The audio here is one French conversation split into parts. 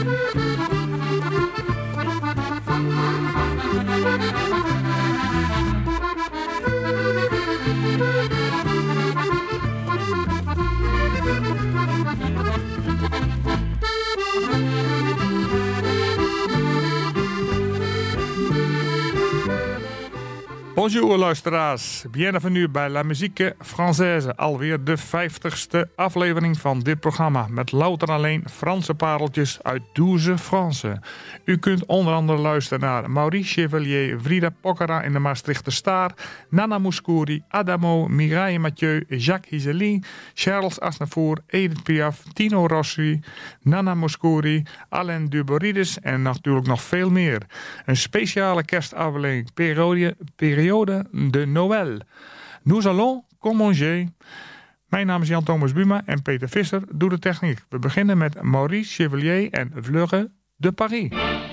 Bonjour luisteraars, bienvenue bij La Musique Française. Alweer de 50ste aflevering van dit programma. Met louter alleen Franse pareltjes uit 12 France. U kunt onder andere luisteren naar Maurice Chevalier, Frida Pockara in de Maastrichter Staar, Nana Mouskouri, Adamo, Mireille Mathieu, Jacques Hizelin, Charles Aznavour, Edith Piaf, Tino Rossi, Nana Mouskouri, Alain Duborides en natuurlijk nog veel meer. Een speciale kerstaflevering periode de Noël. Nous allons commencer. Mijn naam is Jan Thomas Buma en Peter Visser doet de techniek. We beginnen met Maurice Chevalier en Fleuret de Paris.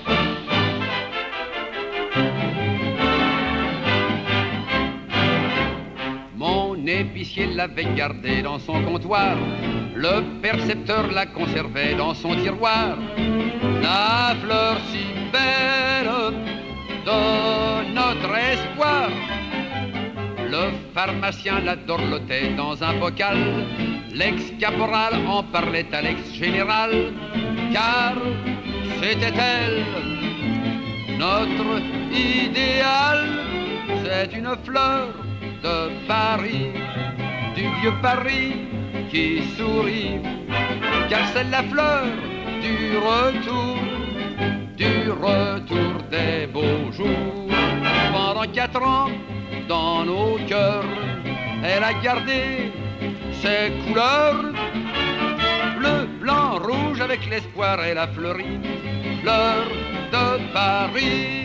Mon épicier l'avait gardé dans son comptoir. Le percepteur la conservait dans son tiroir. La fleur si belle de notre espoir. Le pharmacien la dorlotait dans un bocal. L'ex-caporal en parlait à l'ex-général. Car c'était elle, notre idéal. C'est une fleur de Paris, du vieux Paris qui sourit. Car c'est la fleur du retour des beaux jours. Pendant 4 ans, dans nos cœurs, elle a gardé ses couleurs. Bleu, blanc, rouge, avec l'espoir, elle a fleuri. Fleur de Paris.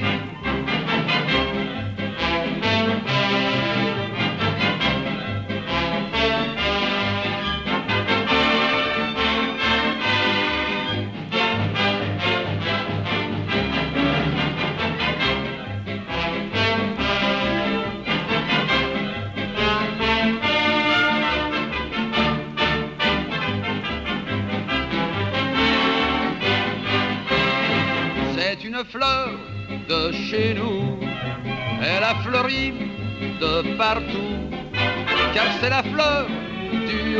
Une fleur de chez nous, elle a fleuri de partout, car c'est la fleur du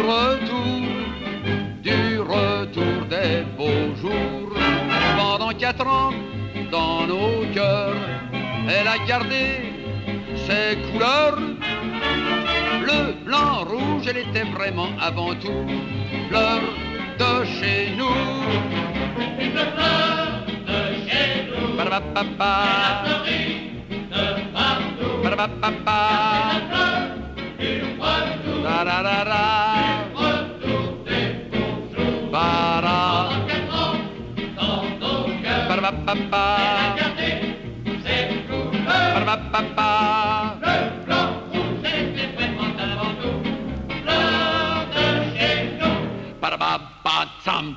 retour des beaux jours. Pendant 4 ans, dans nos cœurs, elle a gardé ses couleurs. Bleu, blanc, rouge, elle était vraiment avant tout fleur de chez nous. Une fleur de chez nous. Ba-da-ba-ba-ba. Elle a fleuri de partout. Ba-da-ba-ba-ba. C'est la fleur du retour. Da-da-da-da. Du retour des beaux jours. Ba-da. Pendant 4 ans, dans nos cœurs. Ba-da-ba-ba-ba. Elle a gardé ses couleurs. Ba-da-ba-ba-ba. Bleu, blanc, rouge, elle était vraiment avant tout fleur de chez nous. Ba-da-ba-ba-tsam.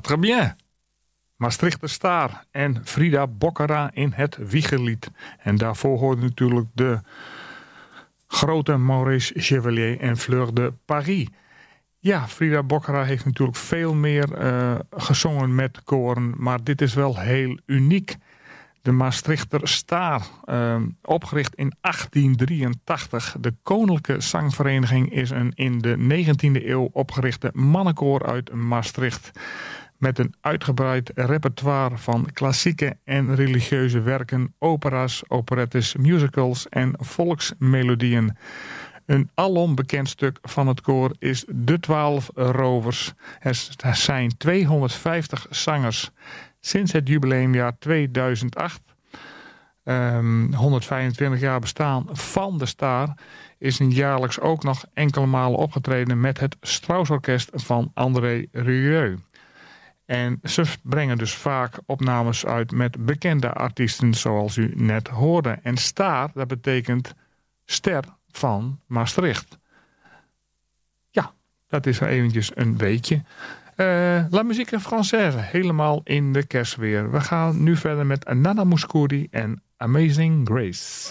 très bien. Maastrichter Staar en Frida Boccara in het Wiegelied. En daarvoor hoorde natuurlijk de grote Maurice Chevalier en Fleur de Paris. Ja, Frida Boccara heeft natuurlijk veel meer gezongen met koren, maar dit is wel heel uniek. De Maastrichter Staar, opgericht in 1883. De Koninklijke Zangvereniging is een in de 19e eeuw opgerichte mannenkoor uit Maastricht. Met een uitgebreid repertoire van klassieke en religieuze werken, opera's, operettes, musicals en volksmelodieën. Een alom bekend stuk van het koor is De 12 Rovers. Er zijn 250 zangers. Sinds het jubileumjaar 2008, 125 jaar bestaan van de Staar, is een jaarlijks ook nog enkele malen opgetreden met het Straussorkest van André Rieu. En ze brengen dus vaak opnames uit met bekende artiesten zoals u net hoorde. En Staar, dat betekent ster van Maastricht. Ja, dat is eventjes een weetje. La musique française, helemaal in de kerstweer. We gaan nu verder met Nana Mouskouri en Amazing Grace.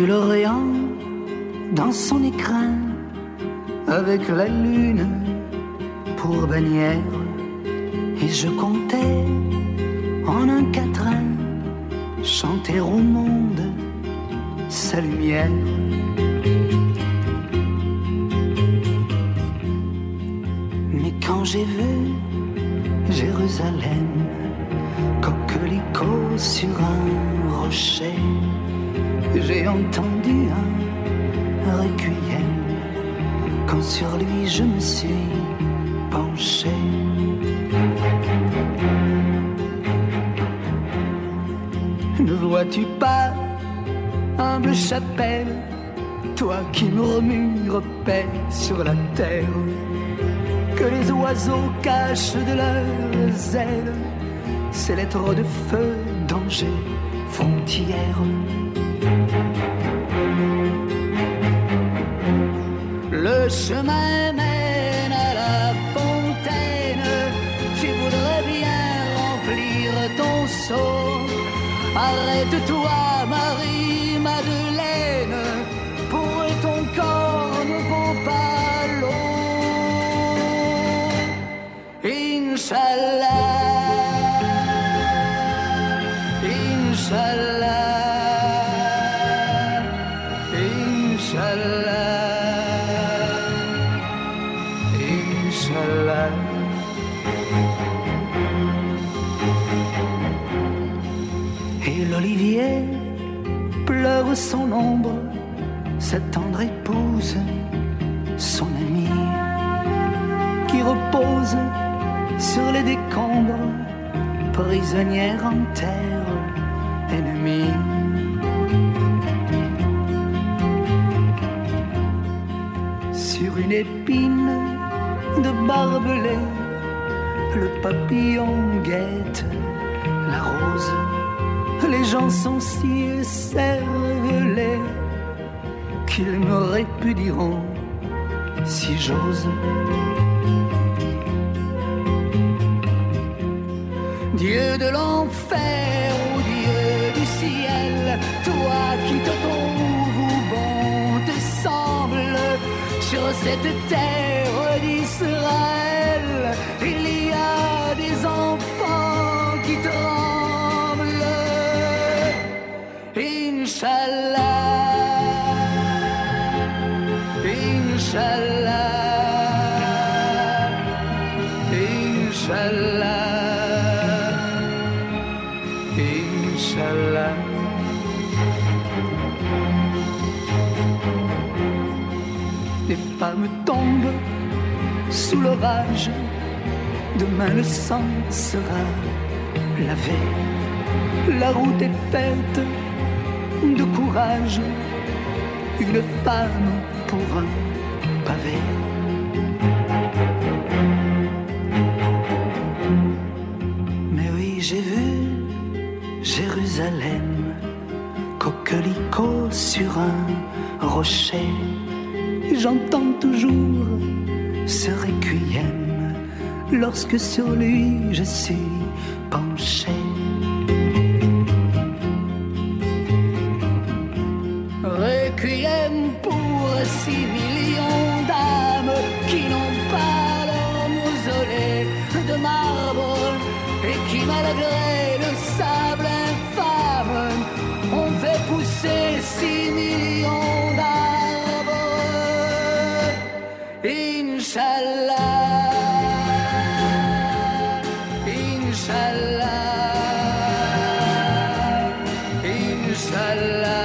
l'Orient dans son écrin, avec la lune pour bannière, et je comptais en un quatrain chanter au monde sa lumière. Mais quand j'ai vu Jérusalem, coquelicot sur un rocher, j'ai entendu un requiem, quand sur lui je me suis penché. Ne vois-tu pas, humble chapelle, toi qui murmures paix sur la terre, que les oiseaux cachent de leurs ailes ces lettres de feu, danger, frontière. Le chemin mène à la fontaine, tu voudrais bien remplir ton seau. Arrête-toi, Marie-Madeleine, pour ton corps ne vaut pas l'eau. Inch'Allah, Inch'Allah, Inch'Allah, Inch'Allah. Et l'olivier pleure son ombre, sa tendre épouse, son amie, qui repose sur les décombres, prisonnière en terre ennemie. Sur une épine de barbelé, le papillon guette la rose. Les gens sont si écervelés qu'ils me répudieront si j'ose. Dieu de l'enfer, ô Dieu du ciel, toi qui te trouves où bon te semble, sur cette terre d'Israël, il y a des enfants qui tremblent. Inch'Allah, Inch'Allah, Inch'Allah, Inch'Allah. Les femmes tombent sous l'orage, demain le sang sera lavé. La route est faite de courage, une femme pour un pavé. Mais oui, j'ai vu Jérusalem, coquelicot sur un rocher. J'entends toujours ce requiem lorsque sur lui je suis penché. Requiem pour 6 millions d'âmes qui n'ont pas leur mausolée de marbre et qui, malgré le sable infâme, ont fait pousser 6 millions d'arbres. Inch'Allah, Inch'Allah, Inch'Allah.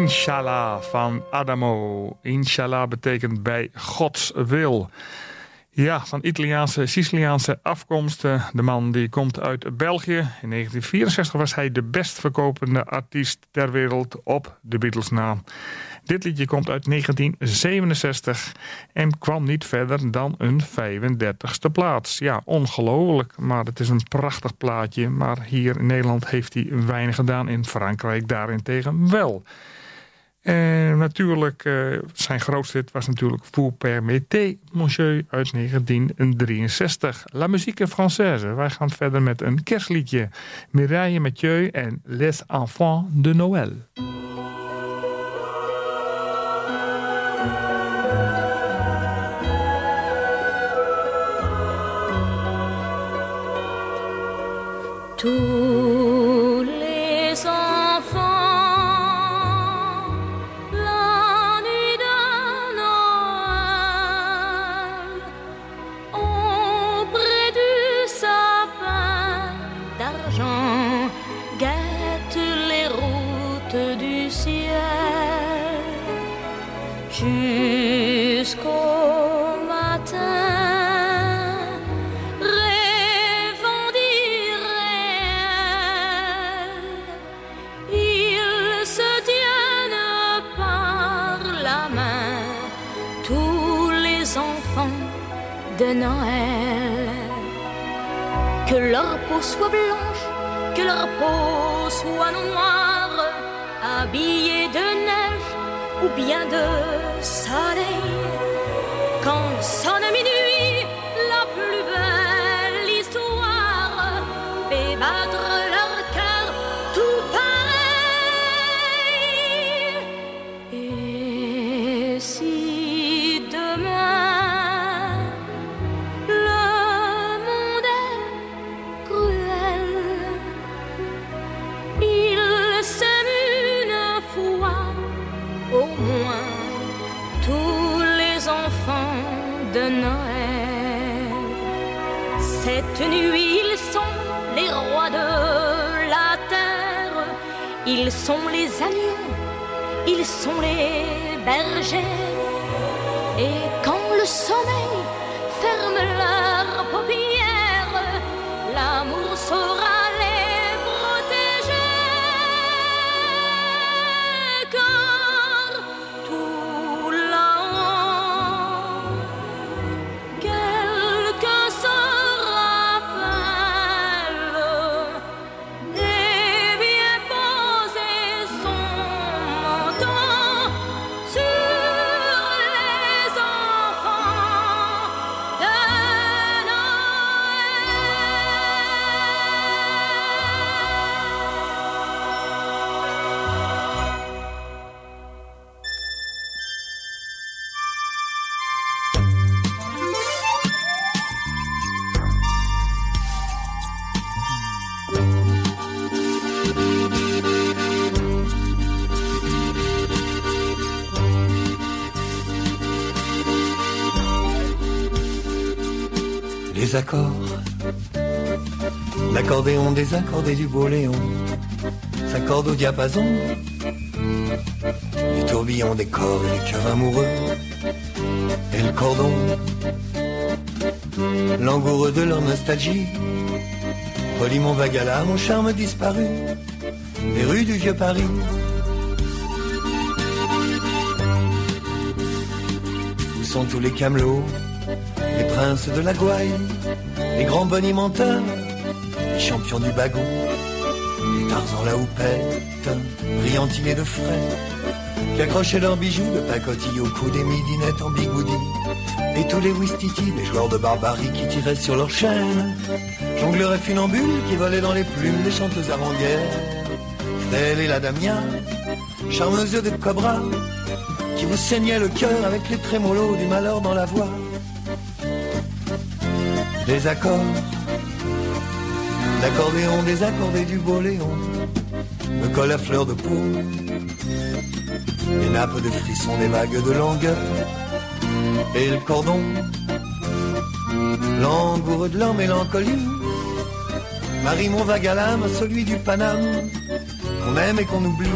Inshallah van Adamo. Inshallah betekent bij Gods wil. Ja, van Italiaanse, Siciliaanse afkomst. De man die komt uit België. In 1964 was hij de best verkopende artiest ter wereld op de Beatles na. Dit liedje komt uit 1967 en kwam niet verder dan een 35ste plaats. Ja, ongelooflijk, maar het is een prachtig plaatje. Maar hier in Nederland heeft hij weinig gedaan, in Frankrijk daarentegen wel. En natuurlijk, zijn grootste hit was natuurlijk Vous permettez, monsieur, uit 1963. La musique française. Wij gaan verder met een kerstliedje. Mireille Mathieu en Les Enfants de Noël. Tous les enfants jusqu'au matin, rêvant d'irréel, ils se tiennent par la main, tous les enfants de Noël. Que leur peau soit blanche, que leur peau soit noire, habillés de neige ou bien de soleil. Quand sonne minuit, la plus belle histoire fait battre leur cœur tout pareil. Et si demain le monde est cruel, il s'aime une fois au moins tous les enfants de Noël. Cette nuit, ils sont les rois de la terre, ils sont les agneaux, ils sont les bergers. Et quand le sommeil ferme leurs paupières, l'amour saura les protéger. Car tout là-haut, quelqu'un se rappelle et vient poser son menton sur les enfants de Les accords, l'accordéon désaccordé du beau Léon s'accorde au diapason du tourbillon des corps et des cœurs amoureux. Et le cordon, langoureux de leur nostalgie, relie mon vague à l'âme au charme disparu des rues du vieux Paris. Où sont tous les camelots, les princes de la gouaille, les grands bonimenteurs, les champions du bagot, les Tarzans la houppette, brillantines de frais, qui accrochaient leurs bijoux de pacotille au cou, des midinettes en bigoudi, et tous les ouistiti, les joueurs de barbarie qui tiraient sur leurs chaînes, jongleurs et funambules qui volaient dans les plumes des chanteuses aranguères, Fidèle et la Damia, charmeuse de cobra, qui vous saignait le cœur avec les trémolos du malheur dans la voix. Des accords, l'accordéon désaccordé du beau Léon me colle à fleur de peau, des nappes de frissons, des vagues de langueur, et le cordon, langoureux de leur mélancolie, marie mon vague à l'âme à celui du Paname, qu'on aime et qu'on oublie.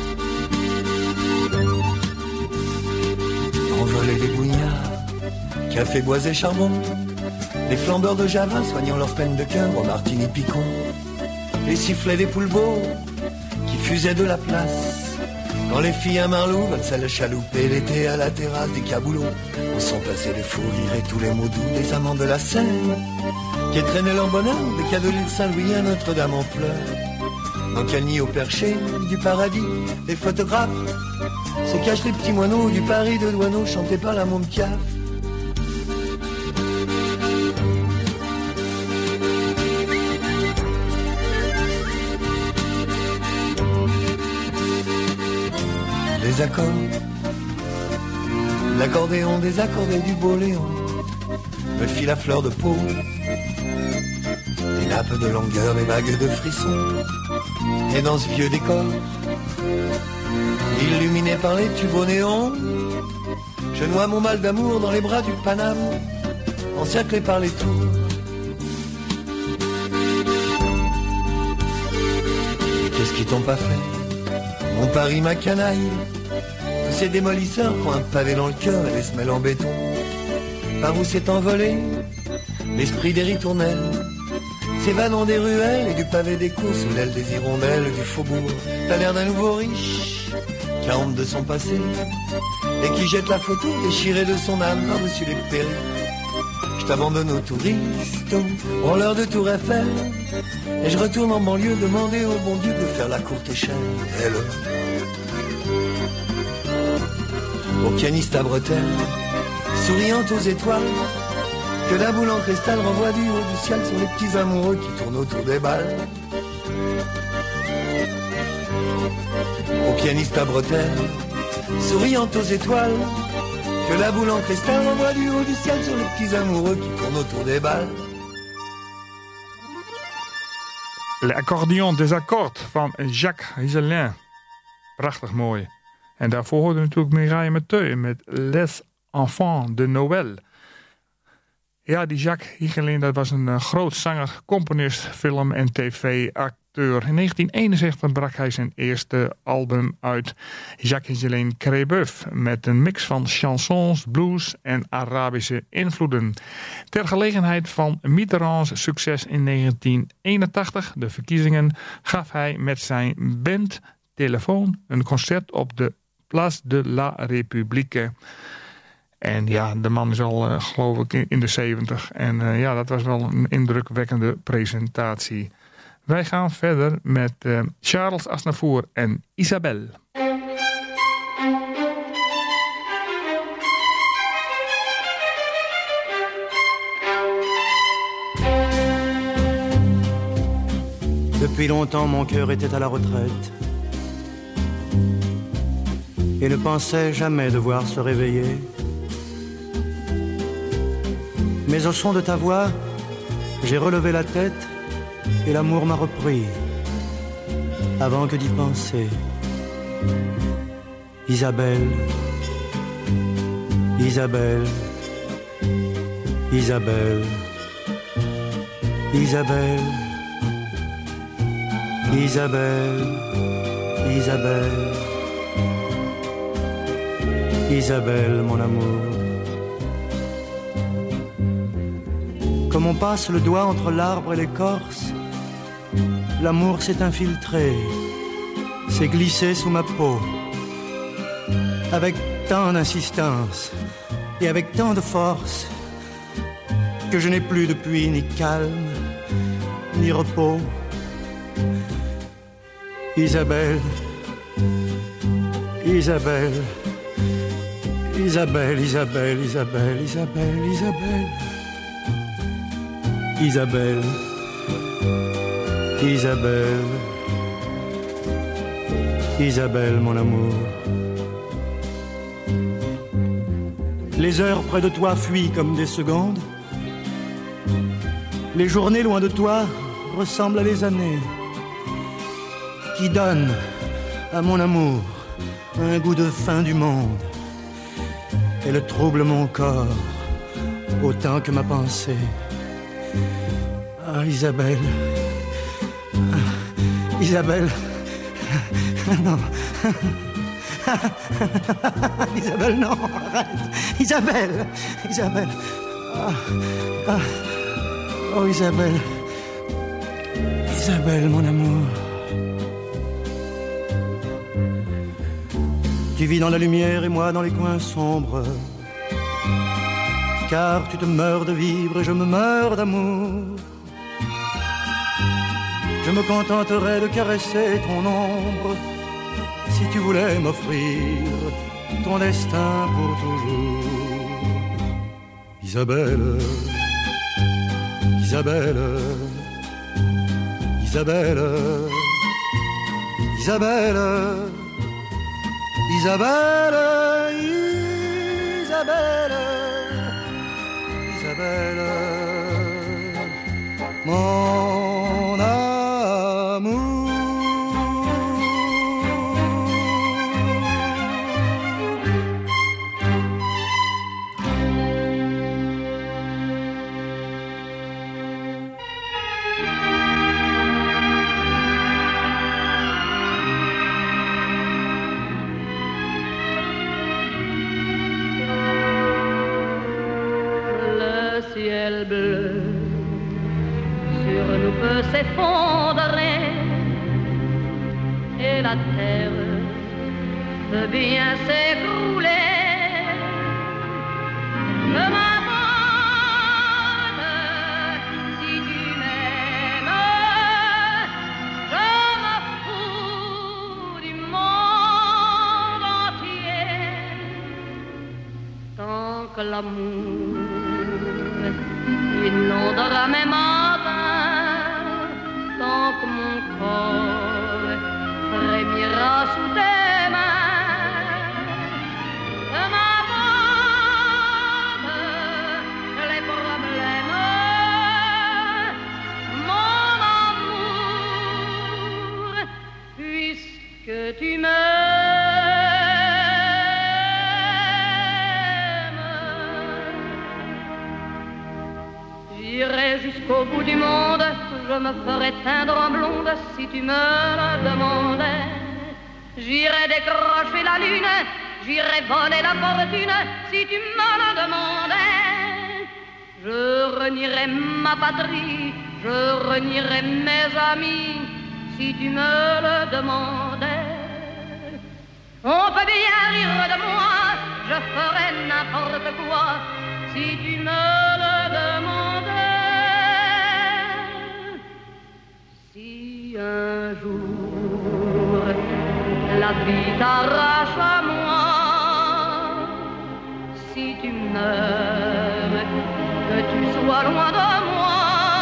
Envoler les bougnards café boisé charbon, les flambeurs de Java soignant leur peine de cœur au martini picon, les sifflets des poulbeaux qui fusaient de la place, quand les filles à Marlou valsaient le chalouper l'été à la terrasse des caboulots, où sont passés les fous rires et tous les mots doux des amants de la Seine, qui traînaient leur bonheur des cadeaux de l'île Saint-Louis à Notre-Dame en fleurs. Dans quel nid au perché du paradis, les photographes se cachent les petits moineaux du Paris de Douaneau chanté par la môme Piaf. Les accords, l'accordéon désaccordé du beau Léon me fit la fleur de peau, des nappes de longueur, des vagues de frissons. Et dans ce vieux décor, illuminé par les tubes au néon, je noie mon mal d'amour dans les bras du Paname, encerclé par les tours. Et qu'est-ce qu'ils t'ont pas fait, mon Paris, ma canaille? Tous ces démolisseurs qui ont un pavé dans le cœur et les semelles en béton. Par où s'est envolé l'esprit des ritournelles, s'évanant des ruelles et du pavé des cours sous l'aile des hirondelles du faubourg. T'as l'air d'un nouveau riche qui a honte de son passé et qui jette la photo déchirée de son âme par-dessus les périls. Je t'abandonne aux touristes, aux branleurs de Tour Eiffel, et je retourne en banlieue demander au bon Dieu de faire la courte échelle. Au pianiste à bretelles, souriant aux étoiles, que la boule en cristal renvoie du haut du ciel sur les petits amoureux qui tournent autour des balles. Au pianiste à bretelles, souriant aux étoiles, que la boule en cristal renvoie du haut du ciel sur les petits amoureux qui tournent autour des balles. L'accordeon des akkoord van Jacques Higelin. Prachtig mooi. En daarvoor hoorde natuurlijk Mireille Mathieu met Les Enfants de Noël. Ja, die Jacques Higelin, dat was een groot zanger, componist, film- en tv-acteur. In 1961 brak hij zijn eerste album uit, Jacques Higelin Crébeuf, met een mix van chansons, blues en Arabische invloeden. Ter gelegenheid van Mitterrands succes in 1981, de verkiezingen, gaf hij met zijn band Telefoon een concert op de Place de la République. En ja, de man is al, geloof ik, in de 70. En ja, dat was wel een indrukwekkende presentatie. Wij gaan verder met Charles Aznavour en Isabelle. Depuis longtemps, mon cœur était à la retraite et ne pensait jamais devoir se réveiller. Mais au son de ta voix, j'ai relevé la tête et l'amour m'a repris, avant que d'y penser. Isabelle, Isabelle, Isabelle, Isabelle, Isabelle, Isabelle, Isabelle, mon amour. Comme on passe le doigt entre l'arbre et l'écorce, l'amour s'est infiltré, s'est glissé sous ma peau, avec tant d'insistance et avec tant de force, que je n'ai plus depuis ni calme, ni repos. Isabelle, Isabelle, Isabelle, Isabelle, Isabelle, Isabelle, Isabelle, Isabelle, Isabelle, Isabelle, mon amour. Les heures près de toi fuient comme des secondes. Les journées loin de toi ressemblent à des années qui donnent à mon amour un goût de fin du monde. Elle trouble mon corps autant que ma pensée. Ah, Isabelle, Isabelle, non, Isabelle, non, arrête. Isabelle. Oh, Isabelle. Isabelle, mon amour. Tu vis dans la lumière et moi dans les coins sombres. Car tu te meurs de vivre et je me meurs d'amour. Je me contenterais de caresser ton ombre si tu voulais m'offrir ton destin pour toujours. Isabelle, Isabelle, Isabelle, Isabelle, Isabelle, Isabelle, Isabelle, mon amour. Ciel bleu sur nous peut s'effondrer et la terre peut bien s'écrouler. Je m'abandonne si tu m'aimes, je me fous du monde entier tant que l'amour inondera mes matins, tant que mon corps frémira sous tes mains. Je m'abandonne les problèmes, mon amour, puisque tu j'irai jusqu'au bout du monde, je me ferai teindre en blonde si tu me le demandais. J'irai décrocher la lune, j'irai voler la fortune si tu me le demandais. Je renierai ma patrie, je renierai mes amis si tu me le demandais. On peut bien rire de moi, je ferai n'importe quoi si tu me le demandais. Si un jour la vie t'arrache à moi, si tu meurs, que tu sois loin de moi,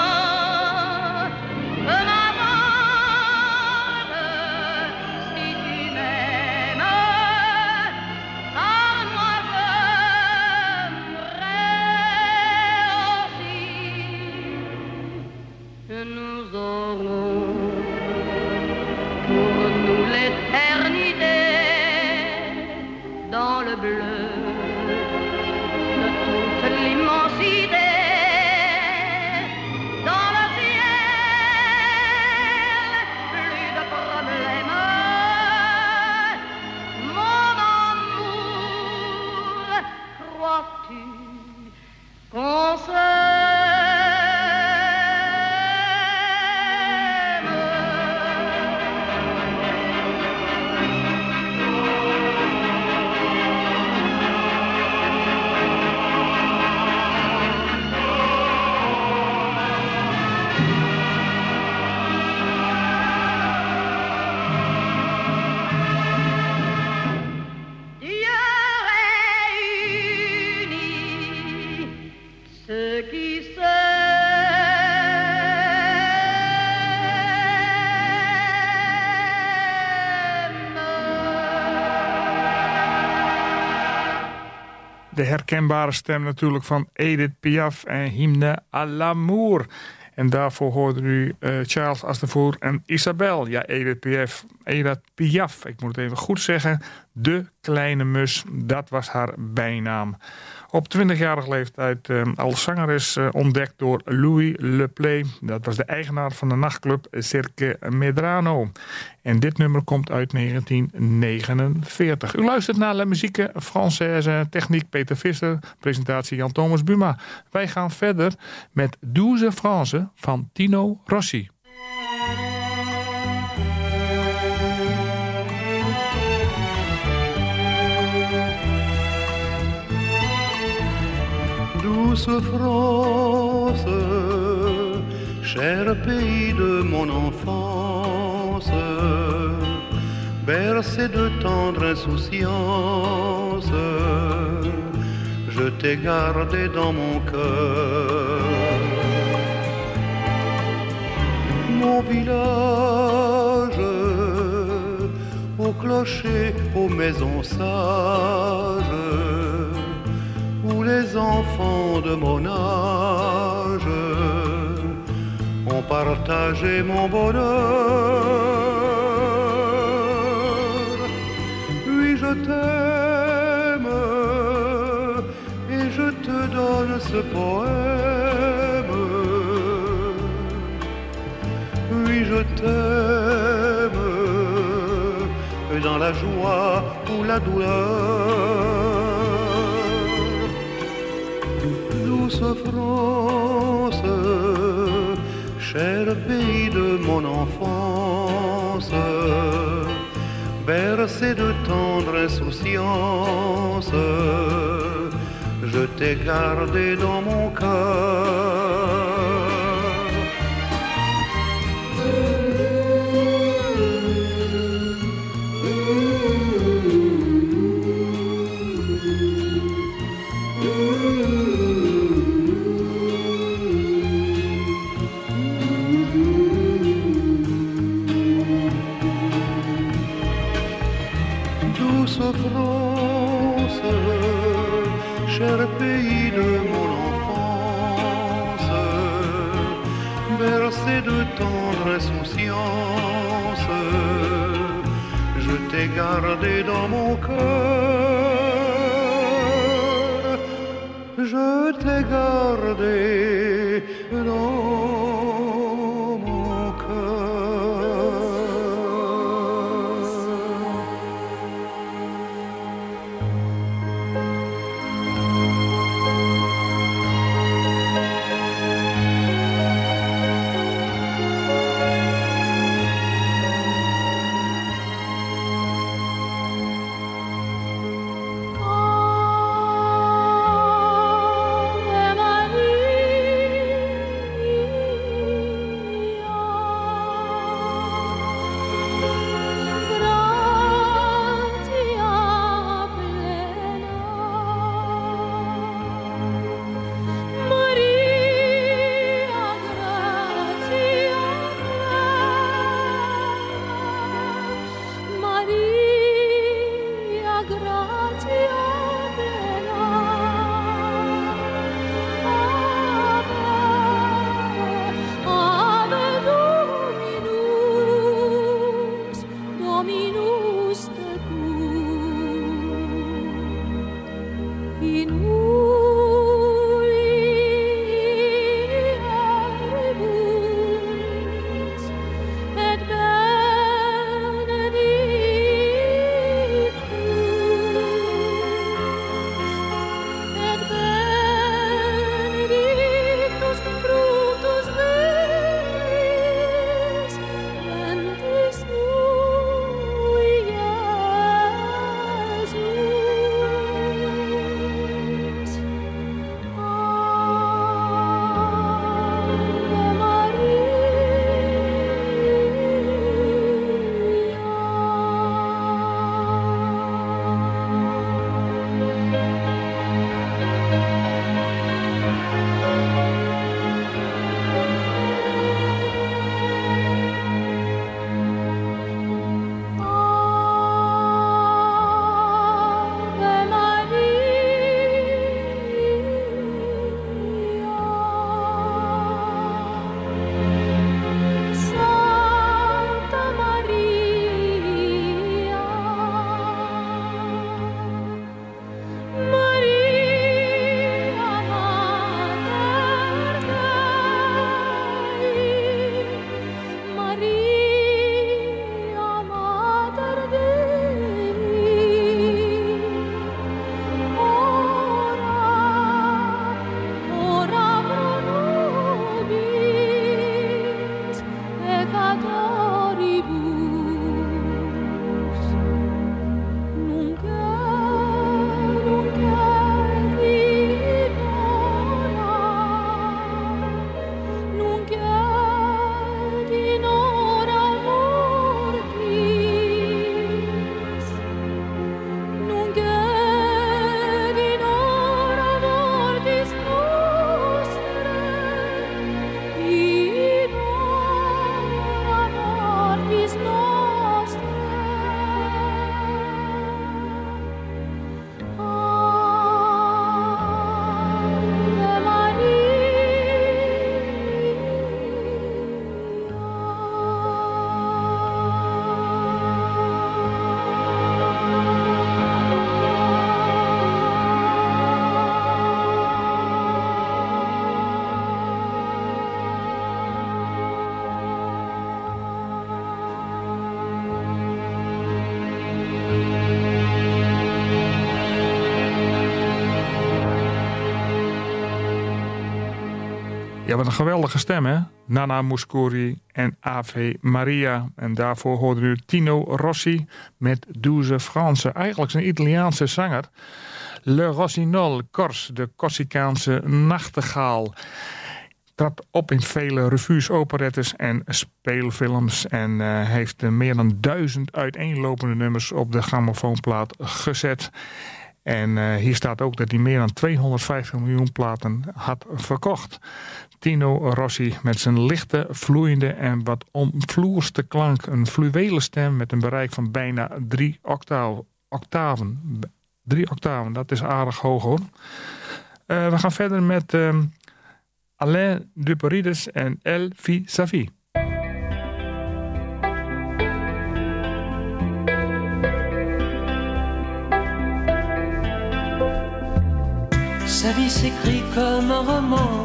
je m'abandonne si tu m'aimes, car moi j'aimerais aussi. Nous aurons pour nous l'éternité dans le bleu de toute l'immensité, dans le ciel, plus de problèmes, mon amour, crois-tu qu'on De herkenbare stem natuurlijk van Edith Piaf en Hymne à l'amour. En daarvoor hoorde u Charles Aznavour en Isabelle. Ja, Edith Piaf Edith Piaf. Ik moet het even goed zeggen. De Kleine Mus, dat was haar bijnaam. Op 20-jarige leeftijd als zangeres ontdekt door Louis Le Play. Dat was de eigenaar van de nachtclub Cirque Medrano. En dit nummer komt uit 1949. U luistert naar La Musique Française, techniek Peter Visser, presentatie Jan Thomas Buma. Wij gaan verder met Douze France van Tino Rossi. Douce France, cher pays de mon enfance, bercé de tendre insouciance, je t'ai gardé dans mon cœur. Mon village, au clocher, aux maisons sages, où les enfants de mon âge ont partagé mon bonheur. Oui, je t'aime et je te donne ce poème. Oui, je t'aime dans la joie ou la douleur. Douce France, cher pays de mon enfance, bercé de tendre insouciance, je t'ai gardé dans mon cœur. France, cher pays de mon enfance, bercé de tendre insouciance, je t'ai gardé dans mon cœur, je t'ai gardé dans mon cœur. Ja, wat een geweldige stem, hè? Nana Mouskouri en Ave Maria. En daarvoor hoorde u Tino Rossi met Douze France. Eigenlijk een Italiaanse zanger. Le Rossignol, Corse, de Corsicaanse nachtegaal. Trad op in vele revues, operettes en speelfilms. En heeft meer dan 1000 uiteenlopende nummers op de grammofoonplaat gezet. En hier staat ook dat hij meer dan 250 miljoen platen had verkocht. Tino Rossi met zijn lichte, vloeiende en wat omvloerste klank. Een fluwele stem met een bereik van bijna 3 octaven. 3 octaven, dat is aardig hoog hoor. We gaan verder met Alain Duperides en El Vis-à-vis. Sa vie s'écrit comme un roman,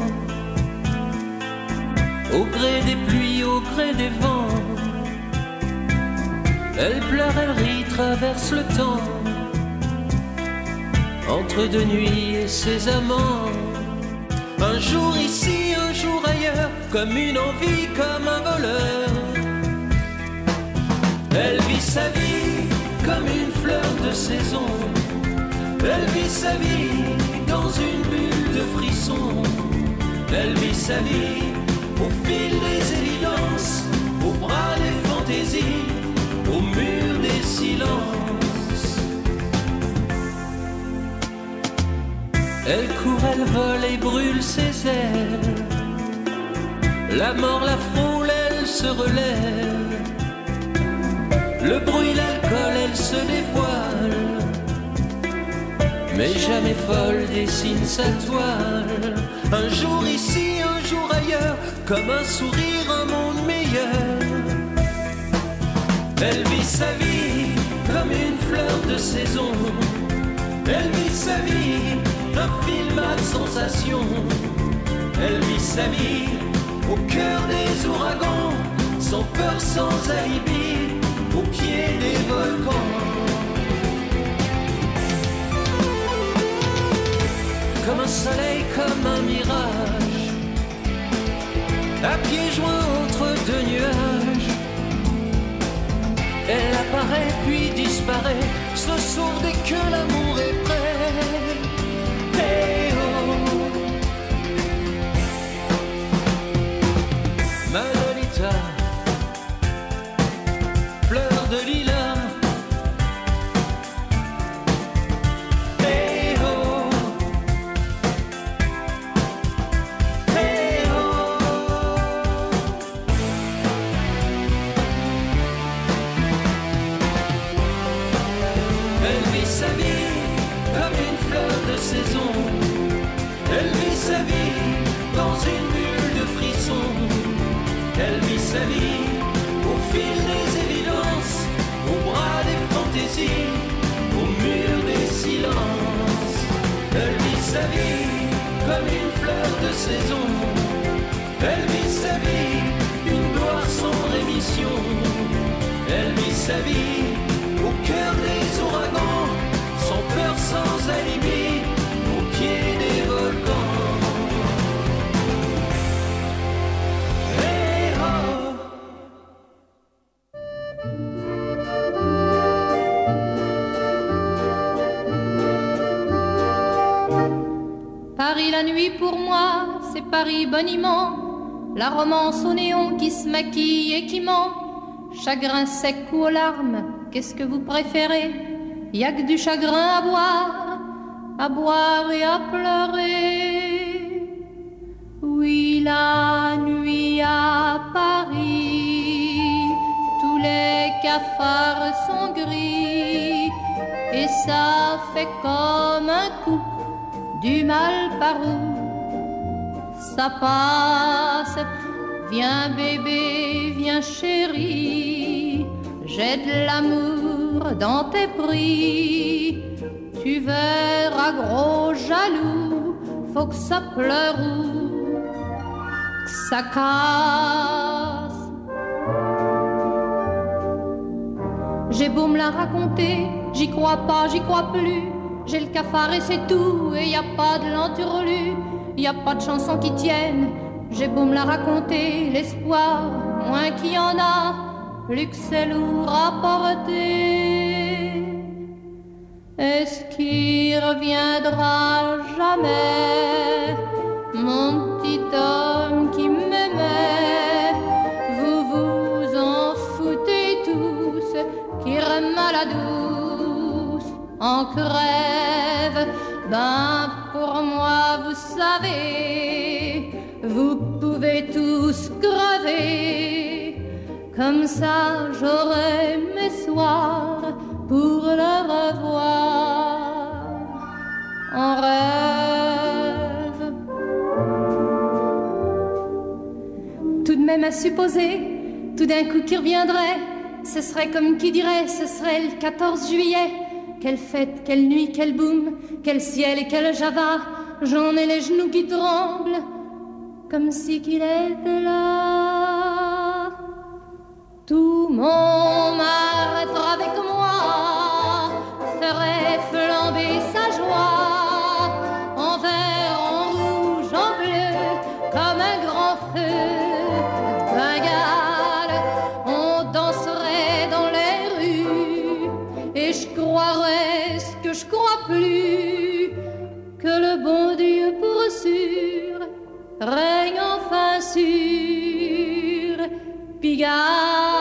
au gré des pluies, au gré des vents. Elle pleure, elle rit, traverse le temps, entre deux nuits et ses amants. Un jour ici, un jour ailleurs, comme une envie, comme un voleur. Elle vit sa vie comme une fleur de saison. Elle vit sa vie dans une bulle de frissons. Elle vit sa vie au fil des évidences, au bras des fantaisies, au mur des silences. Elle court, elle vole et brûle ses ailes. La mort la frôle, elle se relève. Le bruit, l'alcool, elle se dévoile. Mais jamais folle dessine sa toile. Un jour ici, un jour ailleurs, comme un sourire, un monde meilleur. Elle vit sa vie comme une fleur de saison. Elle vit sa vie, un film à sensations. Elle vit sa vie au cœur des ouragans, sans peur, sans alibi, au pied des volcans. Comme un soleil, comme un mirage, à pieds joints entre deux nuages. Elle apparaît puis disparaît, se sauve dès que l'amour est prêt. Hey oh, Manolita, fleur de lilas. Sa vie dans une bulle de frissons. Elle vit sa vie au fil des évidences, au bras des fantaisies, au mur des silences. Elle vit sa vie comme une fleur de saison. Elle vit sa vie, une gloire sans rémission. Elle vit sa vie au cœur des ouragans, sans peur, sans alibi, au pied des volcans. Paris la nuit pour moi, c'est Paris boniment. La romance au néon qui se maquille et qui ment. Chagrin sec ou aux larmes, qu'est-ce que vous préférez? Y a que du chagrin à boire et à pleurer. Oui, la nuit à Paris, tous les cafards sont gris. Et ça fait comme un coup du mal par où ça passe. Viens bébé, viens chérie, j'ai de l'amour dans tes pris. Tu verras gros jaloux, faut que ça pleure ou que ça casse. J'ai beau me la raconter, j'y crois pas, j'y crois plus. J'ai le cafard et c'est tout, et y a pas de lenturelu, y a pas de chansons qui tiennent, J'ai beau me la raconter, l'espoir, moins qu'il y en a, plus que c'est lourd à porter. Est-ce qu'il reviendra jamais, mon petit homme qui m'aimait? Vous vous en foutez tous, qui remet la douce en crève. Ben pour moi, vous savez, vous pouvez tous crever. Comme ça, j'aurai mes soirs pour le revoir en rêve. Tout de même à supposer, tout d'un coup qui reviendrait, ce serait comme qui dirait, ce serait le 14 juillet. Quelle fête, quelle nuit, quel boom, quel ciel et quel java. J'en ai les genoux qui tremblent, comme si qu'il était là. Tout mon mal-être avec moi ferait flamber sa joie, en vert, en rouge, en bleu, comme un grand feu de Bengale. On danserait dans les rues et je croirais ce que je crois plus, que le bon Dieu pour sûr règne enfin sur Pigalle.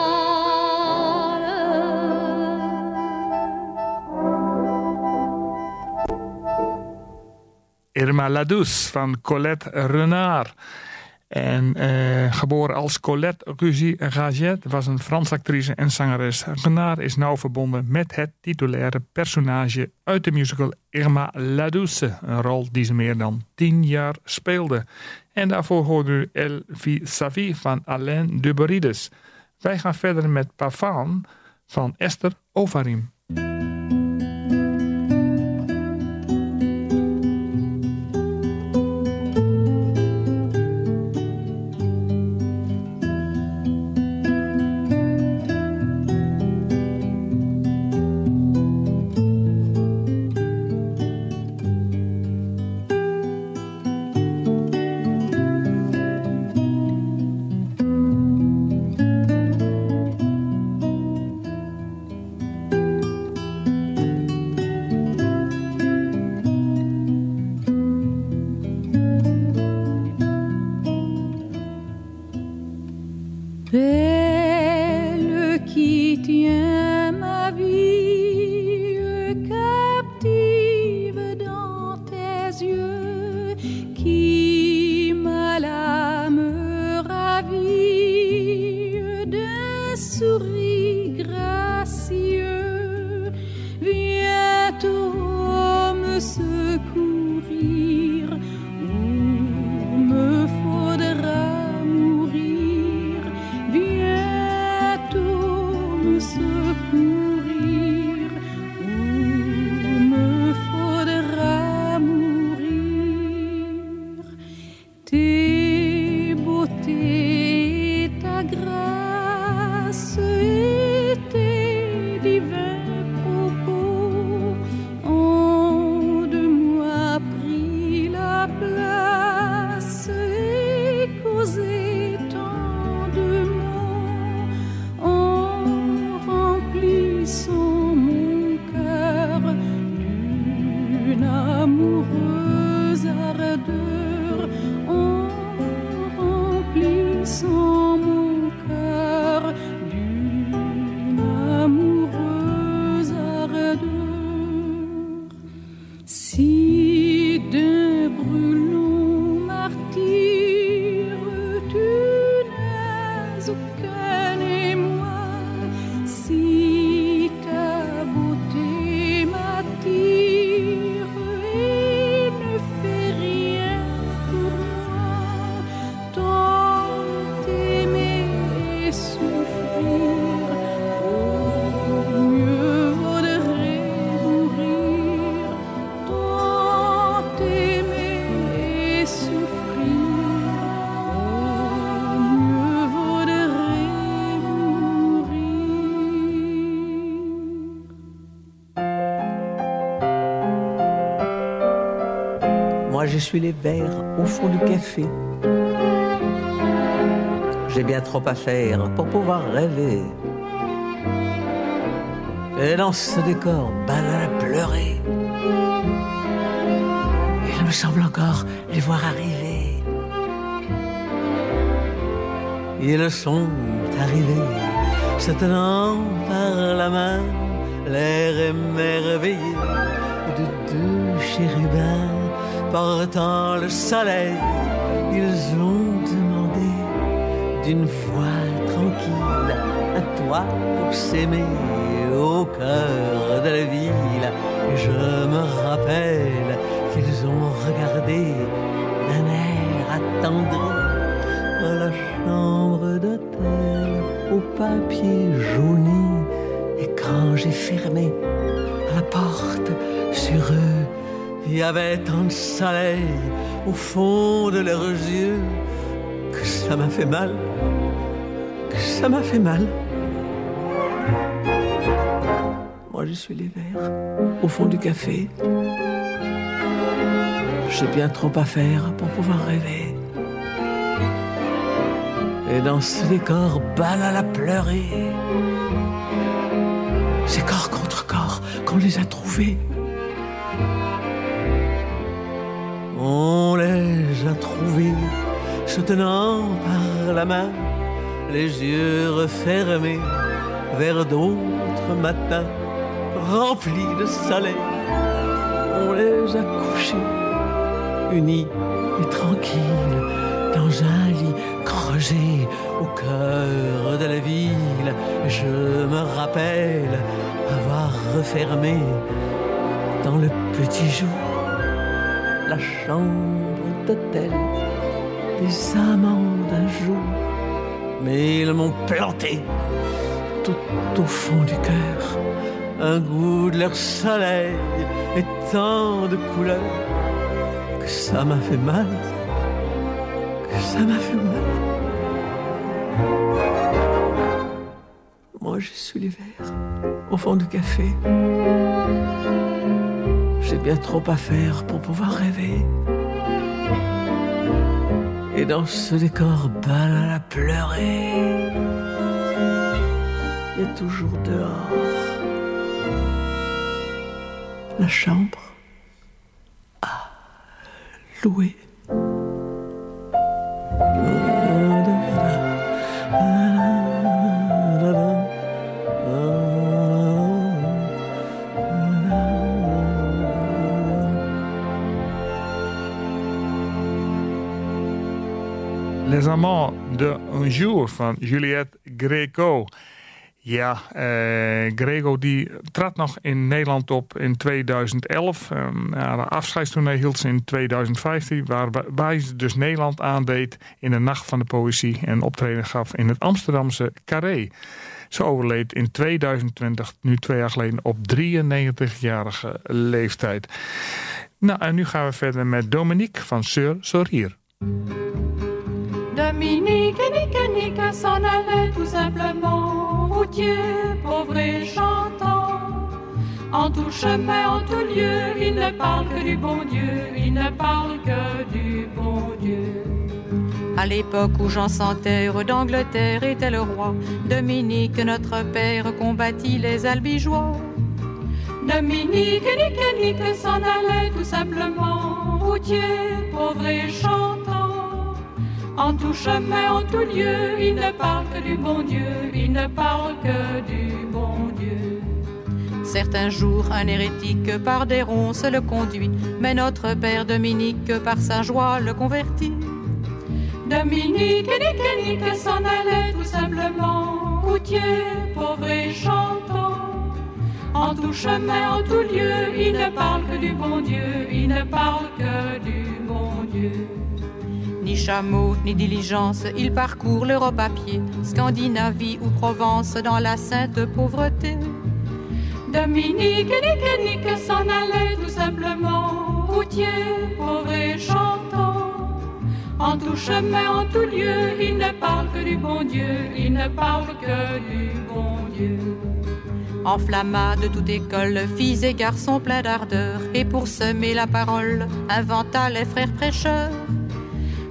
Irma La Douce van Colette Renard. En geboren als Colette Rugy Raget was een Franse actrice en zangeres. Renard is nauw verbonden met het titulaire personage uit de musical Irma La Douce. Een rol die ze meer dan 10 jaar speelde. En daarvoor hoorde u Elle vit sa vie van Alain Duberides. Wij gaan verder met Pavane van Esther Ovarim. Belle qui tient ma vie captive dans tes yeux, qui m'a l'âme ravie d'un sourire gracieux, bientôt me secourir ou me faudra secourir ou me faudra mourir. Tes beautés, ta grâce et tes divins propos ont de moi pris la place et causé tant de remplissant mon cœur d'une amoureuse ardeur, en remplissant mon cœur d'une amoureuse ardeur. Si d'un brûlant martyre tu n'as aucun émoi, si ta beauté m'attire et ne fait rien pour moi, tant aimer et souffrir, mieux vaudrait mourir. Tant aimer et souffrir, mieux vaudrait Moi je suis les vers au fond du café, j'ai bien trop à faire pour pouvoir rêver. Et dans ce décor banal à pleurer, il me semble encore les voir arriver. Ils sont arrivés, se tenant par la main, l'air émerveillé de deux chérubins portant le soleil. Ils ont demandé d'une voix tranquille, à toi pour s'aimer au cœur de la ville. Et je me rappelle qu'ils ont regardé d'un air attendri la chambre d'hôtel au papier jauni. Et quand j'ai fermé la porte sur eux, il y avait tant de soleil au fond de leurs yeux que ça m'a fait mal, que ça m'a fait mal. Moi je suis les verres au fond du café. J'ai bien trop à faire pour pouvoir rêver. Et dans ce décor banal à pleurer, c'est corps contre corps qu'on les a trouvés. On les a trouvés se tenant par la main, les yeux refermés vers d'autres matins remplis de soleil. On les a couchés, unis et tranquilles, dans un lit creusé au cœur de la ville. Je me rappelle avoir refermé dans le petit jour la chambre d'hôtel des amants d'un jour. Mais ils m'ont planté tout au fond du cœur un goût de leur soleil et tant de couleurs que ça m'a fait mal, que ça m'a fait mal. Moi j'ai su les verres au fond du café. J'ai bien trop à faire pour pouvoir rêver. Et dans ce décor banal à pleurer, il y a toujours dehors la chambre à louer. Les Amants d'un jour van Juliette Gréco. Ja, Gréco die trad nog in Nederland op in 2011. Haar afscheidstournee hield ze in 2015... waarbij ze dus Nederland aandeed in de Nacht van de Poëzie... en optreden gaf in het Amsterdamse Carré. Ze overleed in 2020, nu 2 jaar geleden, op 93-jarige leeftijd. Nou, en nu gaan we verder met Dominique van Sœur Sourire. Dominique, Nique s'en allait tout simplement, routier, pauvre et chantant. En tout chemin, en tout lieu, il ne parle que du bon Dieu, il ne parle que du bon Dieu. À l'époque où Jean sans terre d'Angleterre était le roi, Dominique, notre père, combattit les albigeois. Dominique, Nique s'en allait tout simplement, routier, pauvre et chantant. En tout chemin, en tout lieu, il ne parle que du bon Dieu, il ne parle que du bon Dieu. Certains jours, un hérétique par des ronces le conduit, mais notre père Dominique par sa joie le convertit. Dominique, Nique s'en allait tout simplement, routier, pauvre et chantant. En tout chemin, en tout lieu, il ne parle que du bon Dieu, il ne parle que du bon Dieu. Ni chameau, ni diligence, il parcourt l'Europe à pied, Scandinavie ou Provence dans la sainte pauvreté. Dominique, Nique s'en allait tout simplement, routier, pauvre et chantant. En tout chemin, en tout lieu, il ne parle que du bon Dieu, il ne parle que du bon Dieu. Enflamma de toute école, filles et garçons pleins d'ardeur, et pour semer la parole, inventa les frères prêcheurs.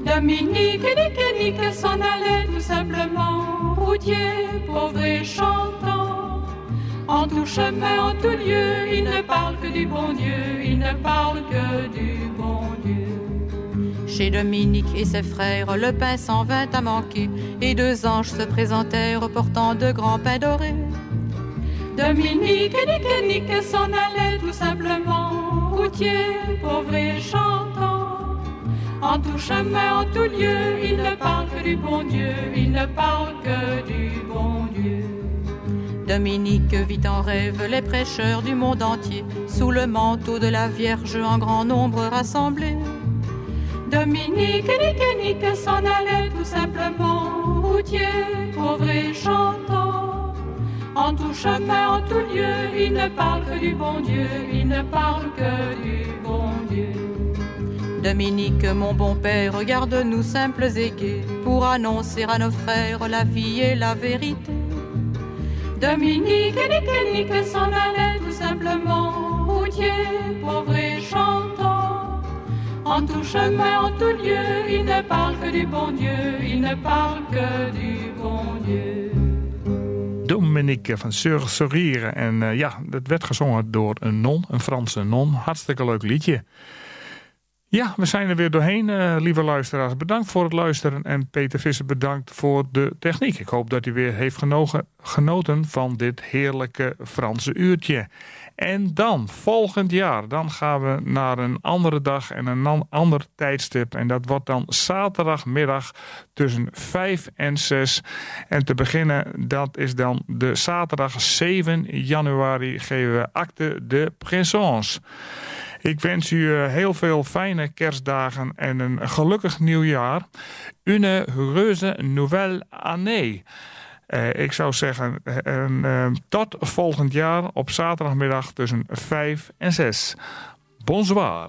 Dominique et Nique s'en allait tout simplement, routier, pauvre et chantant. En tout chemin, en tout lieu, il ne parle que du bon Dieu, il ne parle que du bon Dieu. Chez Dominique et ses frères, le pain s'en vint à manquer, et 2 anges se présentèrent portant de grands pains dorés. Dominique et Nique s'en allait tout simplement, routier, pauvre et chantant. En tout chemin, en tout lieu, il ne parle que du bon Dieu, il ne parle que du bon Dieu. Dominique vit en rêve les prêcheurs du monde entier, sous le manteau de la Vierge en grand nombre rassemblés. Dominique et Nique s'en allait tout simplement, routier, pauvre et chantant. En tout chemin, en tout lieu, il ne parle que du bon Dieu, il ne parle que du bon Dieu. Dominique, mon bon père, regarde-nous simples et gais, pour annoncer à nos frères la vie et la vérité. Dominique et Nique s'en allait tout simplement, routier, pauvre et chantant. En tout chemin, en tout lieu, il ne parle que du bon Dieu, il ne parle que du bon Dieu. Dominique van Surrire. En dat werd gezongen door een non, een Franse non. Hartstikke leuk liedje. Ja, we zijn er weer doorheen, lieve luisteraars. Bedankt voor het luisteren en Peter Visser bedankt voor de techniek. Ik hoop dat u weer heeft genoten van dit heerlijke Franse uurtje. En dan, volgend jaar, dan gaan we naar een andere dag en een ander tijdstip. En dat wordt dan zaterdagmiddag tussen 5 en 6. En te beginnen, dat is dan de zaterdag 7 januari, geven we Acte de Présence. Ik wens u heel veel fijne kerstdagen en een gelukkig nieuwjaar. Une heureuse nouvelle année. Ik zou zeggen, tot volgend jaar op zaterdagmiddag tussen 5 en 6. Bonsoir.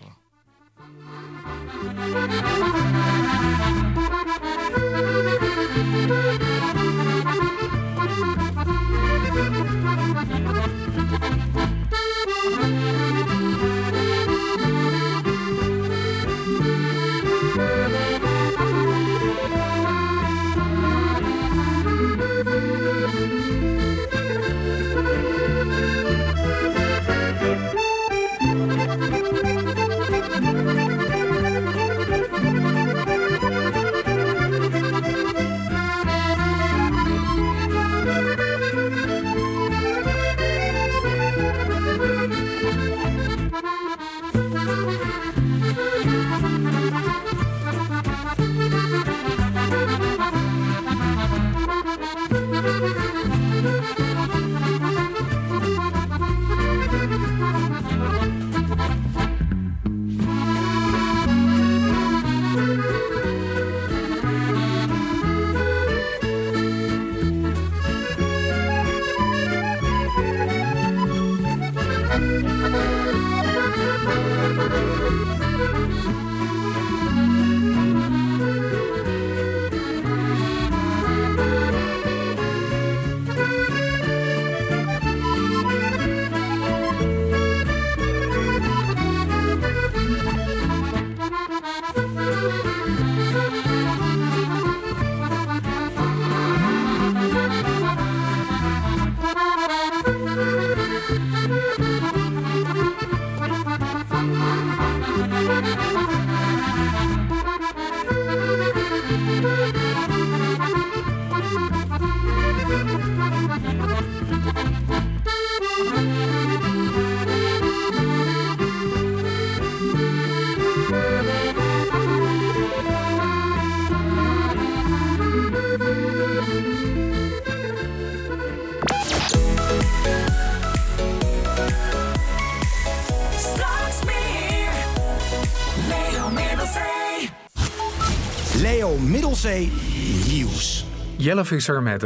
Leo Middelzee Nieuws. Jelle Visser met